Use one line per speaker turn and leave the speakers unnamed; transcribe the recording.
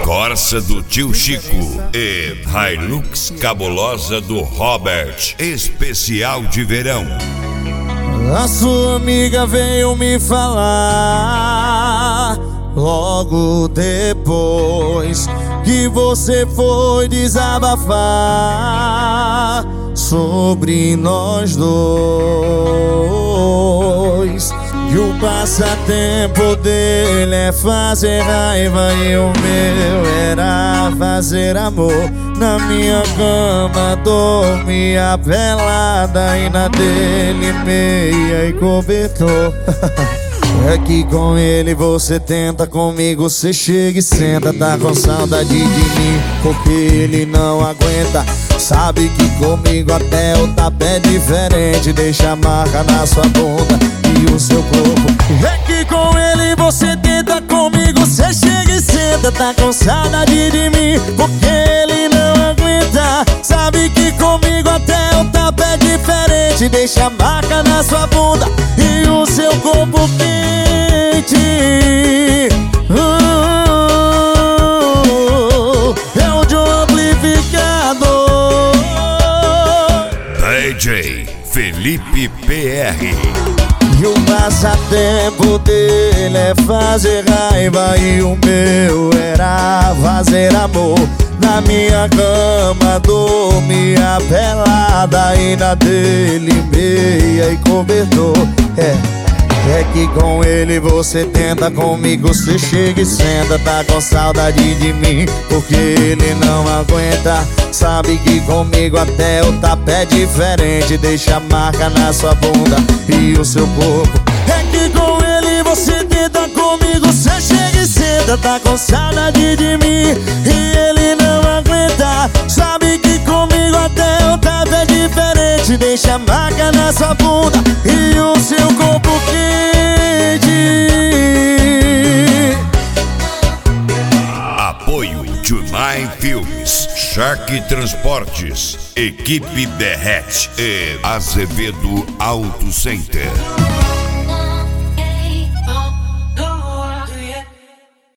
Corsa do tio Chico e Hilux cabulosa do Robert, especial de verão.
A sua amiga veio me falar logo depois que você foi desabafar sobre nós dois. E o passatempo dele é fazer raiva e o meu era fazer amor. Na minha cama dormia pelada e na dele meia e cobertor. É que com ele você tenta, comigo você chega e senta. Tá com saudade de mim porque ele não aguenta. Sabe que comigo até o tapa é diferente. Deixa a marca na sua bunda e o seu corpo. É que com ele você tenta, comigo você chega e senta. Tá com saudade de mim porque ele não aguenta. Sabe que comigo até o tapa é diferente. Deixa a marca na sua bunda e o seu corpo quente. É o de um amplificador.
DJ Felipe PR.
E o passatempo dele é fazer raiva e o meu era fazer amor. Na minha cama dormia pelada e na dele meia e cobertor. É que com ele você tenta, comigo você chega e senta. Tá com saudade de mim porque ele não aguenta. Sabe que comigo até o tapa é diferente. Deixa a marca na sua bunda e o seu corpo. É que com ele você tenta, comigo você chega e senta. Tá com saudade de mim e ele não aguenta. Sabe que comigo até o tapa é diferente. Deixa a marca na sua bunda e o seu corpo quente.
Apoio Junai Filmes, Shark Transportes, Equipe Derrete e Azevedo Auto Center.